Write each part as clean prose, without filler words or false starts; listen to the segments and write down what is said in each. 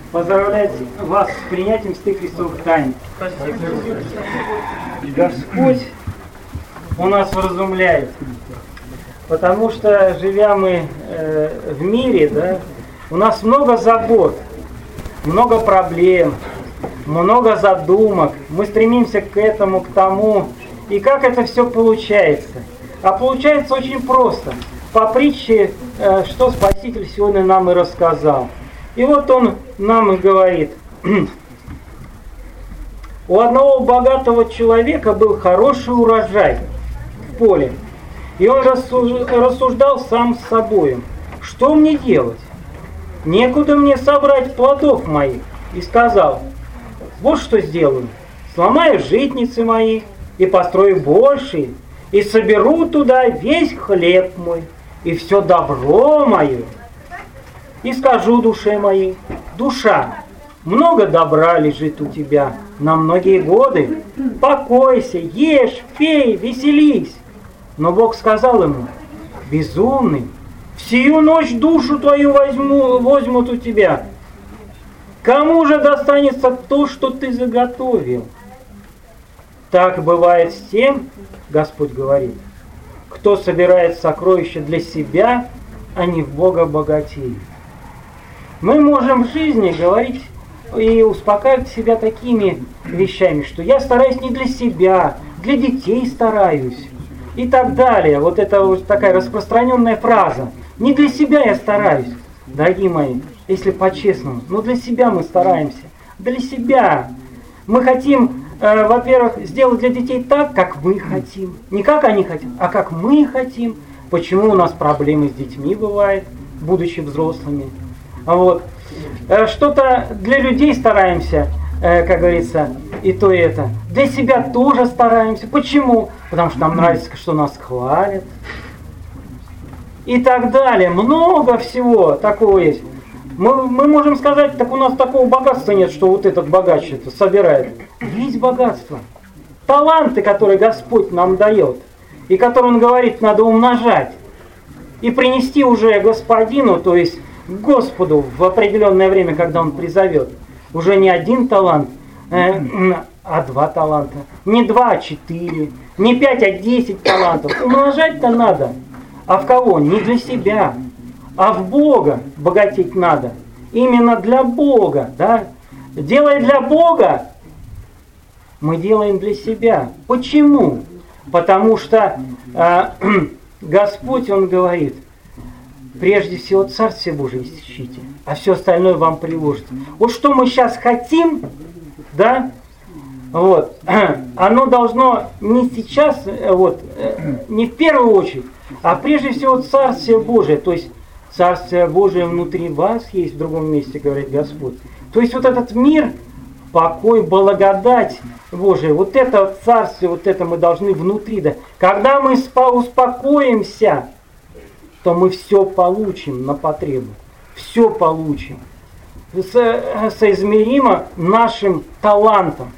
поздравлять вас с принятием святых Христовых тайн. Господь у нас вразумляет, потому что, живя мы в мире, да, у нас много забот, много проблем, много задумок. Мы стремимся к этому, к тому. И как это все получается? А получается очень просто. По притче, что Спаситель сегодня нам и рассказал. И вот он нам и говорит. У одного богатого человека был хороший урожай в поле. И он рассуждал сам с собой. Что мне делать? Некуда мне собрать плодов моих. И сказал, вот что сделаю. Сломаю житницы мои и построю большие, и соберу туда весь хлеб мой, и все добро мое. И скажу душе моей, душа, много добра лежит у тебя на многие годы. Покойся, ешь, пей, веселись. Но Бог сказал ему, безумный, всю ночь душу твою возьмут у тебя. Кому же достанется то, что ты заготовил? Так бывает с тем, Господь говорит, кто собирает сокровища для себя, а не в Бога богатеет. Мы можем в жизни говорить и успокаивать себя такими вещами, что я стараюсь не для себя, для детей стараюсь и так далее. Вот это вот такая распространенная фраза. Не для себя я стараюсь, дорогие мои, если по-честному. Но для себя мы стараемся. Для себя. Мы хотим, во-первых, сделать для детей так, как мы хотим. Не как они хотят, а как мы хотим. Почему у нас проблемы с детьми бывают, будучи взрослыми. Вот. Что-то для людей стараемся, как говорится, и то и это. Для себя тоже стараемся. Почему? Потому что нам нравится, что нас хвалят. И так далее. Много всего такого есть. Мы можем сказать, так у нас такого богатства нет, что вот этот богач это собирает. Есть богатство. Таланты, которые Господь нам дает. И которые Он говорит, надо умножать. И принести уже Господину, то есть Господу в определенное время, когда Он призовет. Уже не один талант, а 2 таланта. Не 2, а 4. Не 5, а 10 талантов. Умножать-то надо. А в кого? Не для себя, а в Бога богатеть надо. Именно для Бога. Да? Делая для Бога, мы делаем для себя. Почему? Потому что Господь, Он говорит, прежде всего Царствие Божие ищите, а все остальное вам приложится. Вот что мы сейчас хотим, да, вот, оно должно не сейчас, вот, не в первую очередь, а прежде всего Царствие Божие, то есть Царствие Божие внутри вас есть, в другом месте говорит Господь. То есть вот этот мир, покой, благодать Божия, вот это вот Царствие, вот это мы должны внутри. Да. Когда мы успокоимся, то мы все получим на потребу. Все получим. Соизмеримо нашим талантом.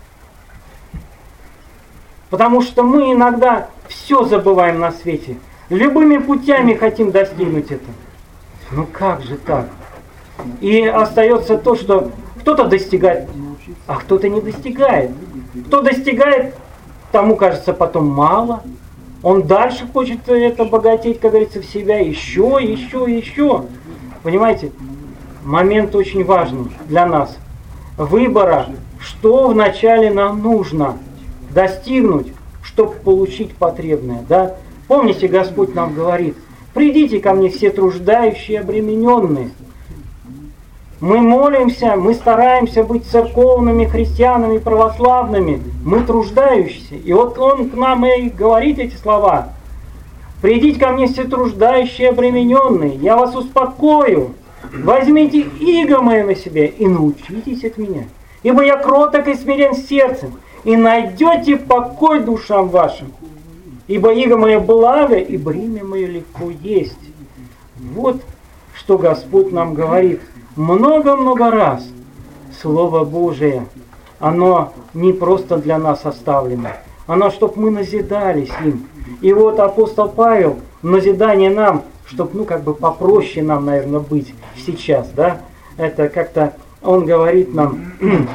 Потому что мы иногда все забываем на свете. Любыми путями хотим достигнуть этого. Ну как же так? И остается то, что кто-то достигает, а кто-то не достигает. Кто достигает, тому кажется потом мало. Он дальше хочет это богатеть, как говорится, в себя. Еще. Понимаете? Момент очень важный для нас. Выбора, что вначале нам нужно достигнуть, чтобы получить потребное. Да? Помните, Господь нам говорит, придите ко мне все труждающие, обремененные. Мы молимся, мы стараемся быть церковными, христианами, православными. Мы труждающиеся. И вот Он к нам и говорит эти слова. Придите ко мне все труждающие, обремененные. Я вас успокою. Возьмите иго мое на себя и научитесь от меня. Ибо я кроток и смирен сердцем. И найдете покой душам вашим. Ибо иго мое благо, и бремя мое легко есть. Вот что Господь нам говорит. Много-много раз Слово Божие, оно не просто для нас оставлено, оно, чтобы мы назидались им. И вот апостол Павел, назидание нам, чтобы, попроще нам, наверное, быть сейчас, да, это как-то он говорит нам: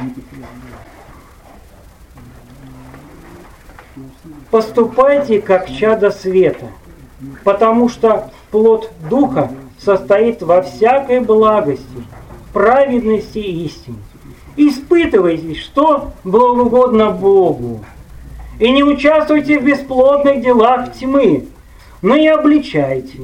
поступайте как чада света, потому что плод Духа состоит во всякой благости, праведности и истине. Испытывайте, что благоугодно Богу, и не участвуйте в бесплодных делах тьмы, но и обличайте.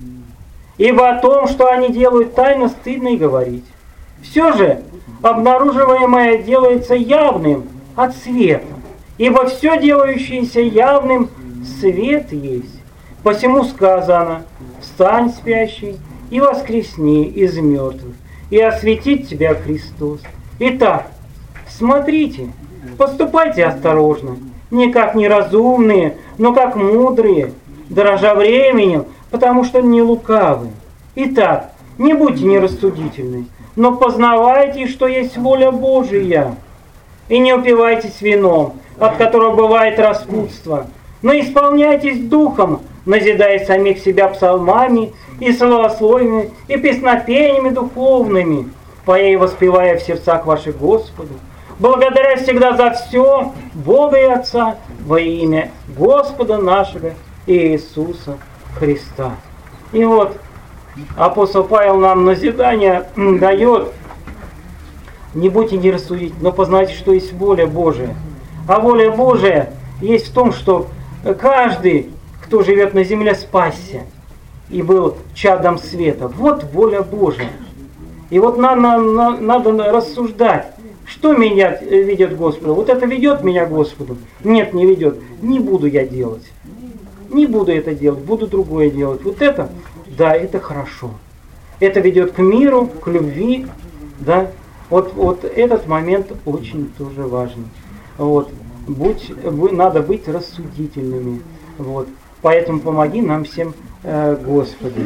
Ибо о том, что они делают тайно, стыдно и говорить. Все же обнаруживаемое делается явным от света, ибо все делающееся явным свет есть. Посему сказано: встань, спящий, и воскресни из мертвых, и осветит тебя Христос. Итак, смотрите, поступайте осторожно, не как неразумные, но как мудрые, дорожа временем, потому что не лукавы. Итак, не будьте нерассудительны, но познавайте, что есть воля Божия. И не упивайтесь вином, от которого бывает распутство, но исполняйтесь духом, назидая самих себя псалмами и словословиями и песнопениями духовными, поя и воспевая в сердцах ваших Господу, благодаря всегда за все Бога и Отца во имя Господа нашего Иисуса Христа. И вот апостол Павел нам назидание дает: не будьте нерассудительны, но познайте, что есть воля Божия. А воля Божия есть в том, что каждый, кто живет на земле, спасся и был чадом света. Вот воля Божия. И вот надо рассуждать, что меня ведет Господу. Вот это ведет меня Господу? Нет, не ведет. Не буду я делать. Не буду это делать, буду другое делать. Вот это, да, это хорошо. Это ведет к миру, к любви, да. Вот этот момент очень тоже важный. Вот. Надо быть рассудительными. Вот. Поэтому помоги нам всем, Господи.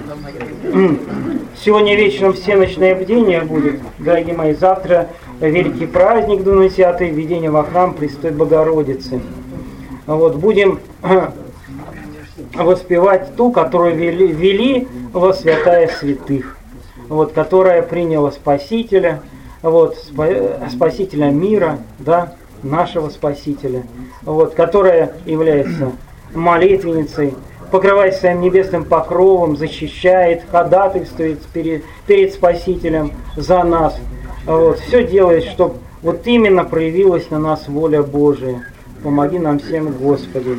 Сегодня вечером всеночное бдение будет, дорогие мои. Завтра великий праздник, 20-й, введение во храм Престой Богородицы. Вот. Будем воспевать ту, которую вели во святая святых, вот, которая приняла Спасителя, вот, Спасителя мира, да, нашего Спасителя, вот, которая является молитвенницей, покрывает своим небесным покровом, защищает, ходатайствует перед Спасителем за нас. Вот, все делает, чтобы вот именно проявилась на нас воля Божия. Помоги нам всем, Господи.